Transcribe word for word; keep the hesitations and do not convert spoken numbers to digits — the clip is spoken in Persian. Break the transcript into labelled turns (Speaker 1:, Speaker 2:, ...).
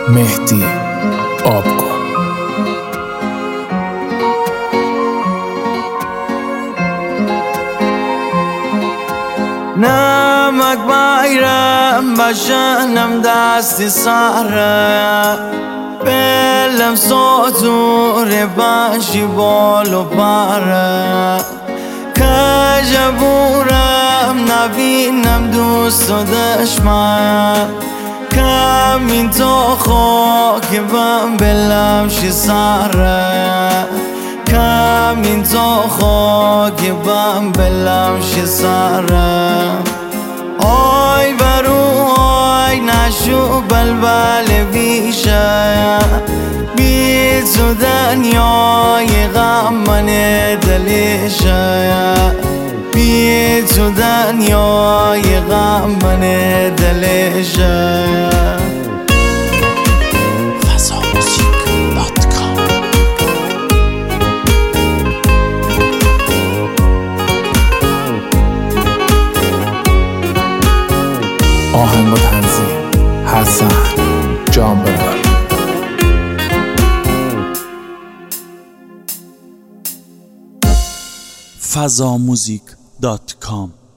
Speaker 1: مهدی آبگو.
Speaker 2: نمک بايرم بشنم دستی سره بلم ساتور باشی بالو پره کجبورم نبینم دوست و دشمن کمین تا خاک بم بلم شی سره کمین تا خاک بم بلم شی سره آی برو آی نشو بلبل بیشه بی تو دنیای غم من دلشه بی تو دنیای غم من دلشه
Speaker 1: آهنگ و تنظیم حسن جانبران.
Speaker 3: فضاموزیک دات کام